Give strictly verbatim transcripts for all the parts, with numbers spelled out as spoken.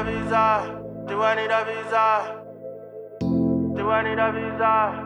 a visa? Do I need a visa? Do I need a visa?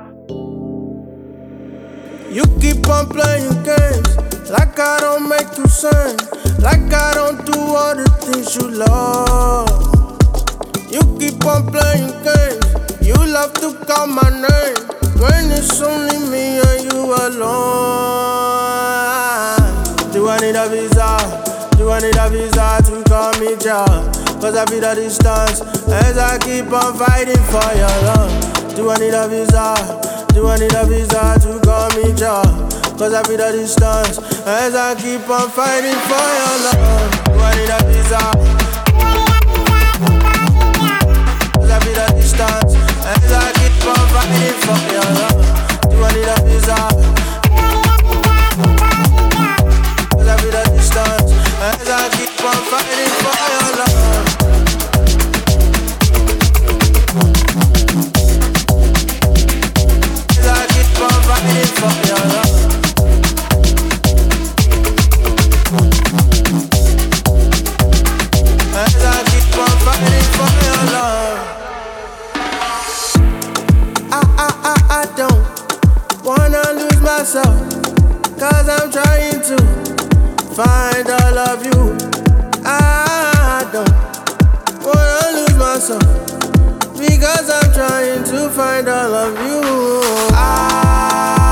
You keep on playing games like I don't make you sing, like I don't do all the things you love. You keep on playing games, you love to call my name when it's only me and you alone. Do I need a visa? Do I need a visa to call me child? Cause I feel the distance as I keep on fighting for your love. Do I need a visa? Do I need a visa to call me child? Cause I feel the distance as I keep on fighting for your love. Do I need a visa? Cause I feel the distance as I keep on fighting for your love. Do I need a visa? Cause I feel the distance as I keep on fighting for your love. As I keep on fighting for your love. As I keep on fighting for your love. I, I, I, I don't wanna lose myself, cause I'm trying to find all of you. I don't wanna lose myself, because I'm trying to find all of you. I